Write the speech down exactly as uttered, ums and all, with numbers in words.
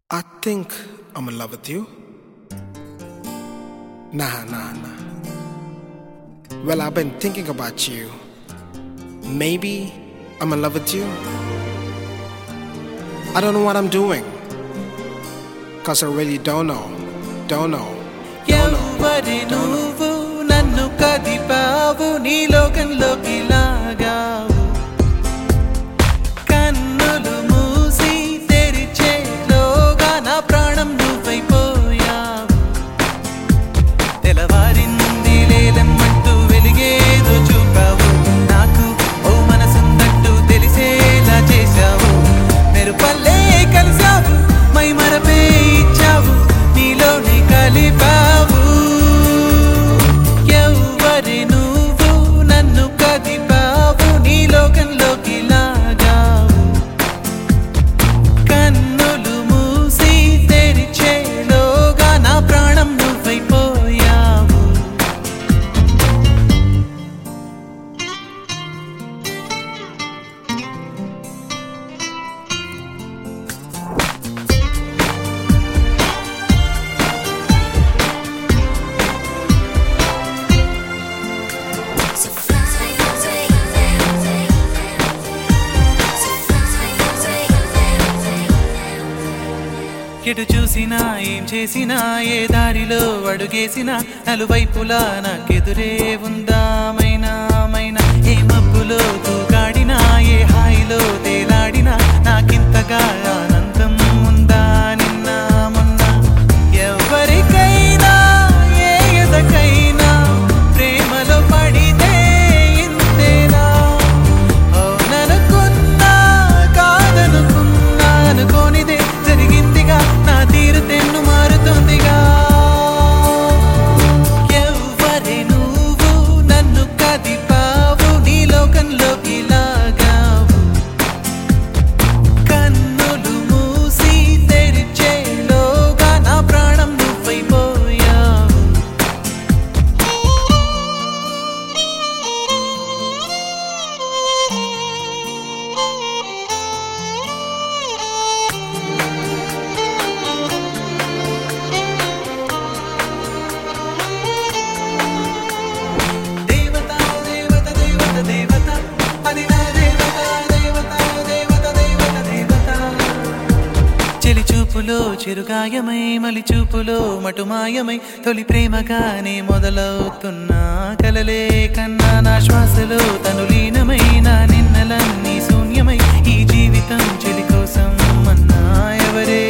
I think I'm in love with you. Nah, nah, nah. Well, I've been thinking about you. Maybe I'm in love with you. I don't know what I'm doing. Cause I really don't know. Don't know. Don't know. ఎవరి నువ్వు నన్ను కదిపావు నీ లోకంలోకి లాగావు కన్నులు మూసి తెరిచేలోగా నా ప్రాణం నువ్వైపోయావు తెలవారింది లేలమ్మంటూ వెలిగేదో చూపావు నాకు ఓ మనసున్నట్టు తెలిసేలా చేశావు మెరుపల్లే కలిసావు మై మరపే ఇచ్చావు నీలోనే కలిపావు ఎవరి నువ్వు నన్ను కదిపావు నీ లోకంలోకి లాగావు కన్నులు మూసి తెరిచేలోగా నా ప్రాణం నువ్వైపోయావు ఎటు చూసినా ఏం చేసినా ఏ దారిలో అడుగేసినా నలువైపులా నాకెదురే ఉందామైనా మైనా ఏ మబ్బులో తూగాడినా ఏ హాయిలో తేలాడినా నాకింతగా ఆనందం ఉందా నిన్న మొన్న ఎవరికైనా ఏ ఎదకైనా ప్రేమలో పడితే ఇంతేనా అవుననుకున్నా కాదనుకున్నా అనుకోనిదే జరిగిందిగా నా తీరు తెన్ను మారుతుందిగా ఎవరి నువ్వు నన్ను కదిపావు నీ లోకంలోకి లాగావు కన్నులు మూసి తెరిచేలోగా నా ప్రాణం నువ్వైపోయావు దేవత దేవత దేవత దేవత అది నా దేవత దేవత దేవత దేవత దేవత చెలి చూపులో చిరుగాయమై మలి చూపులో మటుమాయమై తొలి ప్రేమగానే మొదలవుతున్నా కలలే కన్నా నా శ్వాసలో తను లీనమై నా నిన్నలన్నీ శూన్యమై ఈ జీవితం చెలి కోసం అన్నా ఎవరే